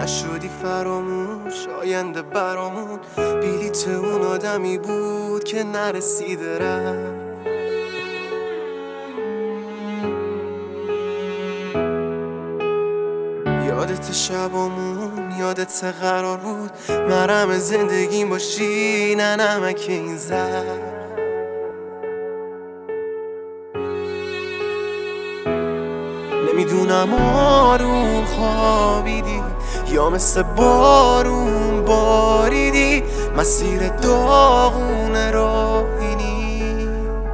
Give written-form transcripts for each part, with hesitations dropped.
نشدی فراموش آینده برامون بلیت اون آدمی بود که نرسیده رفت. یادت شبامون، یادت قرار بود مرهم زندگیم باشی، نه نمک این زهر. نمیدونم آروم خوابیدی یا مثل بارون باریدی، مسیر داغون راهینی.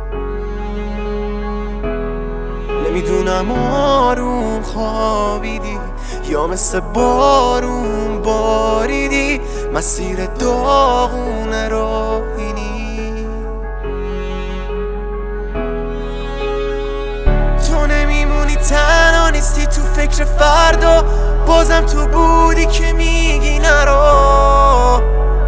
نمیدونم آروم خوابیدی یا مثل بارون باریدی، مسیر داغون راهینی. تو نمیمونی تنها نیستی تو فکر فردا، بازم تو بودی که میگی نرو.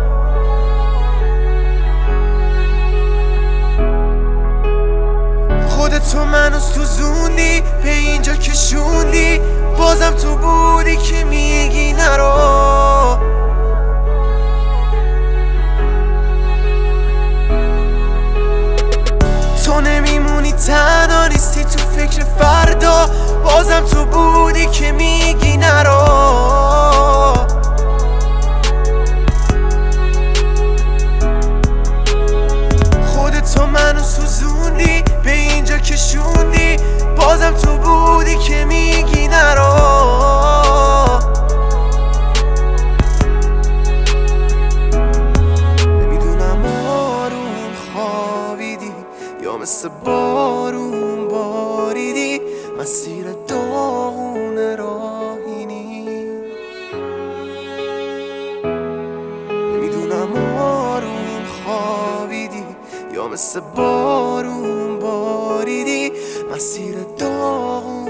خودتو منو سوزوندی به اینجا کشوندی، بازم تو بودی که میگی نرو. تو نمیمونی تنها نیستی تو فکر فردا، بازم تو بودی که میگی نرو. خودتو منو سوزوندی به اینجا کشوندی، بازم تو بودی که میگی نرو. نمیدونم آروم خوابیدی یا مثل بارون باریدی، مسیر داغون راهینی. نمیدونم آروم خوابیدی یا مثل بارون باریدی، مسیر داغون